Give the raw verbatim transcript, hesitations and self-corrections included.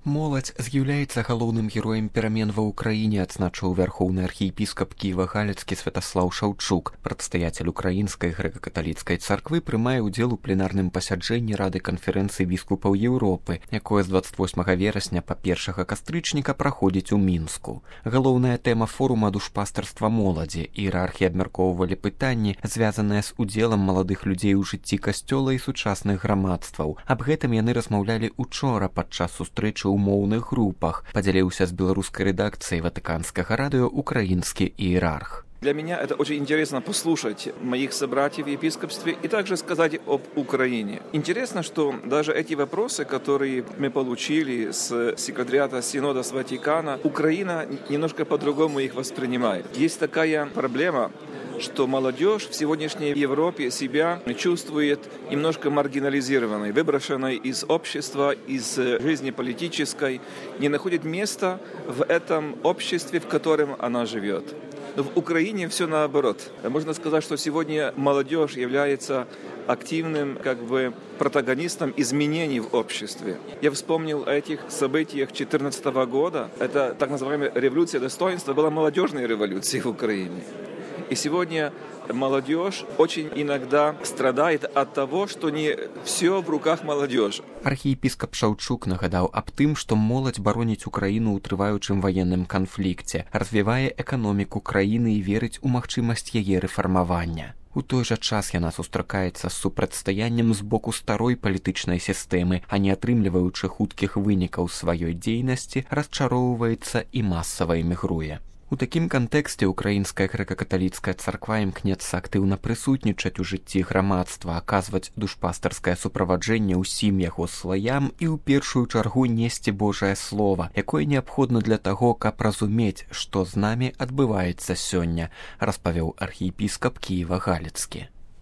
Моладзь з'яўляецца галоўным героем перамен ва ўкраіне, адзначыў вярхоўны архіепіскап Кіева-Галіцкі Святаслаў Шаўчук. Прадстаяцель украінскай грэка-каталіцкай царквы прымае ўдзел у пленарным пасяджэнні Рады канферэнцыі біскупаў Еўропы, якое з дваццаць восьмага верасня па першага кастрычніка праходзіць у Мінску. Галоўная тэма форума душпастарства моладзі. Іерархі абмяркоўвалі пытанні, звязаныя з удзелам маладых людзей у жыцці касцёла і сучасных грамадстваў. Аб гэтым яны размаўлялі учора падчас сустрэчы ў моўных групах, подзяліўся з беларускай рэдакцыяй Ватыканскага радыё украинский иерарх. Для меня это очень интересно послушать моих собратьев в епископстве и также сказать об Украине. Интересно, что даже эти вопросы, которые мы получили с секретариата Синода с Ватикана, Украина немножко по-другому их воспринимает. Есть такая проблема, что молодежь в сегодняшней Европе себя чувствует немножко маргинализированной, выброшенной из общества, из жизни политической, не находит места в этом обществе, в котором она живет. Но в Украине все наоборот. Можно сказать, что сегодня молодежь является активным как бы протагонистом изменений в обществе. Я вспомнил о этих событиях две тысячи четырнадцатого года. Это так называемая революция достоинства, была молодежной революцией в Украине. И сегодня молодежь очень иногда страдает от того, что не все в руках молодежи. Архіепіскап Шаўчук нагадаў аб тым, што моладзь бароніць Украіну ў трываючым ваенным канфлікце, развівае эканоміку краіны і верыць у магчымасць яе рэфармавання. У той жа час яна сустракаецца з супрацьстаяннем з боку старой палітычнай сістэмы, а не атрымліваючы хуткіх вынікаў сваёй дзейнасці, расчароўваецца і масава эмігруе. У такім кантэксце украінская грэка-каталіцкая царква імкнецца актыўна прысутнічаць у жыцці грамадства, аказваць душпастарскае суправаджэнне ўсім яго слаям і ў першую чаргу несці Божае слова, якое неабходна для таго, каб разумець, што з намі адбываецца сёння, распавёў архіепіскап Кіева-Галіцкі.